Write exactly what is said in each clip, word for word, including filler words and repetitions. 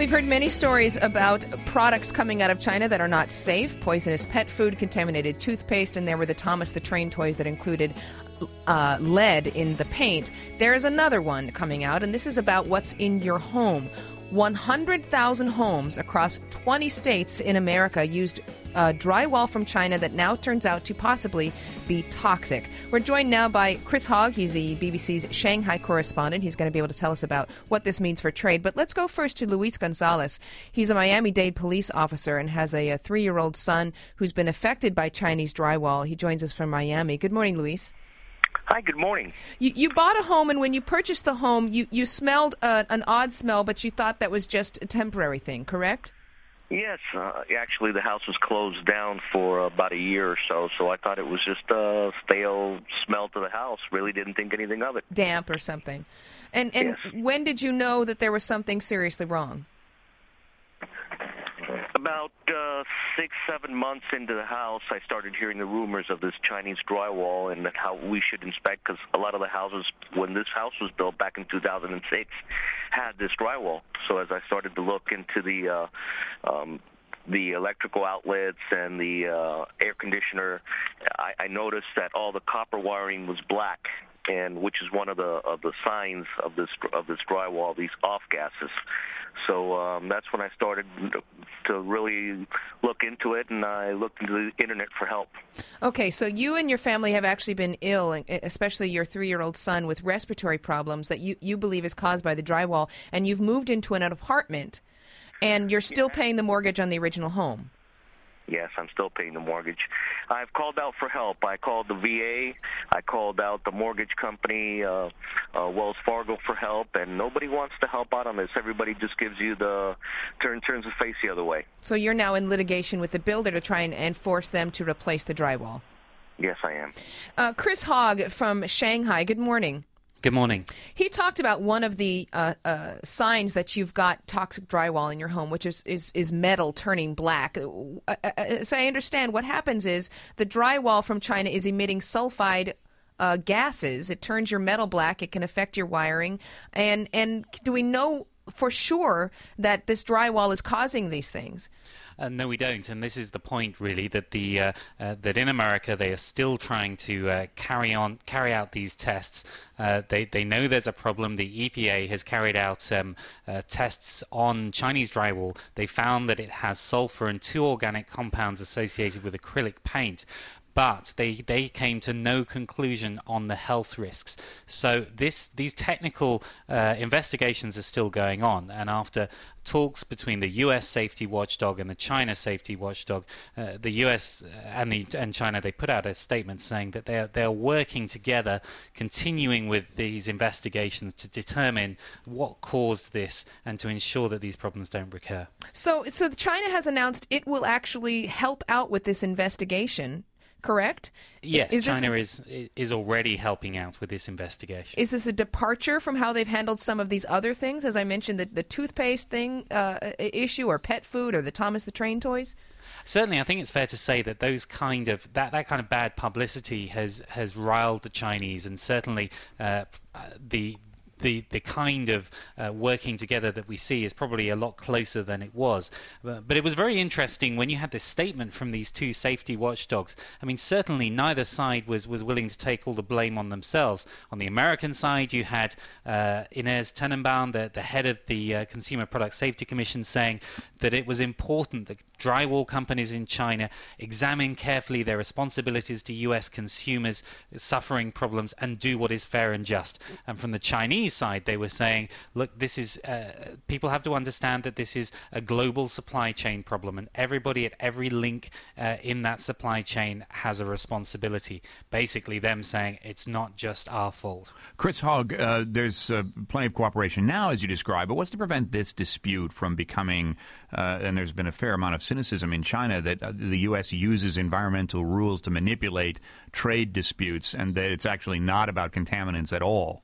We've heard many stories about products coming out of China that are not safe, poisonous pet food, contaminated toothpaste, and there were the Thomas the Train toys that included uh, lead in the paint. There is another one coming out, and this is about what's in your home. one hundred thousand homes across twenty states in America used uh, drywall from China that now turns out to possibly be toxic. We're joined now by Chris Hogg. He's the B B C's Shanghai correspondent. He's going to be able to tell us about what this means for trade. But let's go first to Luis Gonzalez. He's a Miami-Dade police officer and has a, a three-year-old son who's been affected by Chinese drywall. He joins us from Miami. Good morning, Luis. Hi, good morning. You, you bought a home, and when you purchased the home, you, you smelled uh, an odd smell, but you thought that was just a temporary thing, correct? Yes, uh, actually the house was closed down for about a year or so, so I thought it was just a stale smell to the house. Really didn't think anything of it. Damp or something. And, and yes. When did you know that there was something seriously wrong? About uh, six, seven months into the house, I started hearing the rumors of this Chinese drywall and how we should inspect, because a lot of the houses, when this house was built back in two thousand six, had this drywall. So as I started to look into the uh, um, the electrical outlets and the uh, air conditioner, I, I noticed that all the copper wiring was black, and which is one of the of the signs of this of this drywall, these off gases. So um, that's when I started to really look into it, and I looked into the internet for help. Okay, so you and your family have actually been ill, especially your three-year-old son with respiratory problems that you, you believe is caused by the drywall, and you've moved into an apartment, and you're still yeah. paying the mortgage on the original home. Yes, I'm still paying the mortgage. I've called out for help. I called the V A. I called out the mortgage company, uh, uh, Wells Fargo, for help, and nobody wants to help out on this. Everybody just gives you the turn, turns the face the other way. So you're now in litigation with the builder to try and, and force them to replace the drywall. Yes, I am. Uh, Chris Hogg from Shanghai, good morning. Good morning. He talked about one of the uh, uh, signs that you've got toxic drywall in your home, which is, is, is metal turning black. Uh, uh, so I understand what happens is the drywall from China is emitting sulfide uh, gases. It turns your metal black. It can affect your wiring. And, and do we know for sure that this drywall is causing these things? Uh, no, we don't, and this is the point, really, that the uh, uh, that in America they are still trying to uh, carry on carry out these tests. Uh, they they know there's a problem. The E P A has carried out um, uh, tests on Chinese drywall. They found that it has sulfur and two organic compounds associated with acrylic paint. But they, they came to no conclusion on the health risks. So this these technical uh, investigations are still going on. And after talks between the U S safety watchdog and the China safety watchdog, uh, the U S and the and China, they put out a statement saying that they are they are working together, continuing with these investigations to determine what caused this and to ensure that these problems don't recur. So so China has announced it will actually help out with this investigation. Correct? Yes, is China this, is is already helping out with this investigation. Is this a departure from how they've handled some of these other things, as I mentioned, the, the toothpaste thing uh, issue, or pet food, or the Thomas the Train toys? Certainly, I think it's fair to say that those kind of that, that kind of bad publicity has has riled the Chinese, and certainly uh, the. The, the kind of uh, working together that we see is probably a lot closer than it was. But, but it was very interesting when you had this statement from these two safety watchdogs. I mean, certainly neither side was, was willing to take all the blame on themselves. On the American side, you had uh, Inez Tenenbaum, the, the head of the uh, Consumer Product Safety Commission, saying that it was important that drywall companies in China examine carefully their responsibilities to U S consumers suffering problems and do what is fair and just. And from the Chinese side, they were saying, look, this is uh, people have to understand that this is a global supply chain problem, and everybody at every link uh, in that supply chain has a responsibility. Basically, them saying it's not just our fault. Chris Hogg, uh, there's uh, plenty of cooperation now, as you describe, but what's to prevent this dispute from becoming, uh, and there's been a fair amount of cynicism in China that uh, the U S uses environmental rules to manipulate trade disputes, and that it's actually not about contaminants at all?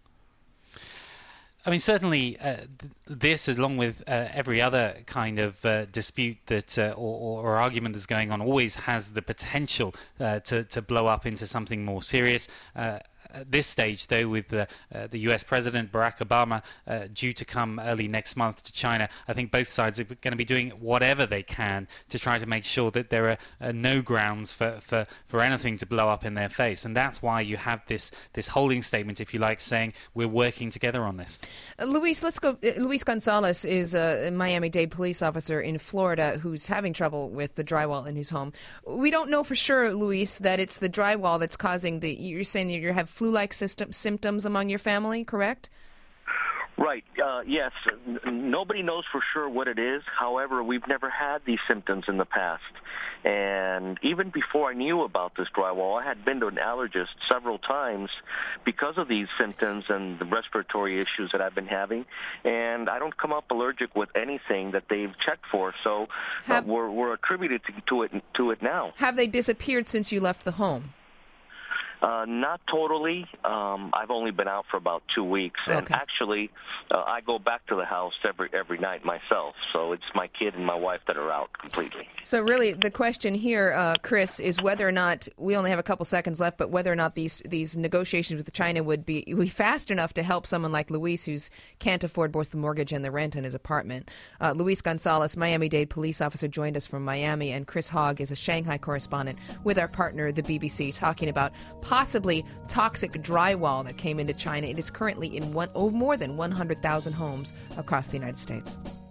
I mean, certainly uh, th- this, along with uh, every other kind of uh, dispute that uh, or, or argument that's going on, always has the potential uh, to, to blow up into something more serious. Uh, at this stage, though, with the, uh, the U S President Barack Obama uh, due to come early next month to China, I think both sides are going to be doing whatever they can to try to make sure that there are uh, no grounds for, for, for anything to blow up in their face. And that's why you have this, this holding statement, if you like, saying we're working together on this. Uh, Luis, let's go. Uh, Luis Gonzalez is a Miami-Dade police officer in Florida who's having trouble with the drywall in his home. We don't know for sure, Luis, that it's the drywall that's causing the, you're saying that you have flu-like system, symptoms among your family, correct? Right. Uh, yes. N- nobody knows for sure what it is. However, we've never had these symptoms in the past. And even before I knew about this drywall, I had been to an allergist several times because of these symptoms and the respiratory issues that I've been having. And I don't come up allergic with anything that they've checked for. So have, uh, we're, we're attributed to, to it to it now. Have they disappeared since you left the home? Uh, not totally. Um, I've only been out for about two weeks, and okay. actually, uh, I go back to the house every every night myself. So it's my kid and my wife that are out completely. So really, the question here, uh, Chris, is whether or not we only have a couple seconds left, but whether or not these these negotiations with China would be, would be fast enough to help someone like Luis, who can't afford both the mortgage and the rent in his apartment. Uh, Luis Gonzalez, Miami-Dade police officer, joined us from Miami, and Chris Hogg is a Shanghai correspondent with our partner, the B B C, talking about possibly toxic drywall that came into China. It is currently in one, oh, more than one hundred thousand homes across the United States.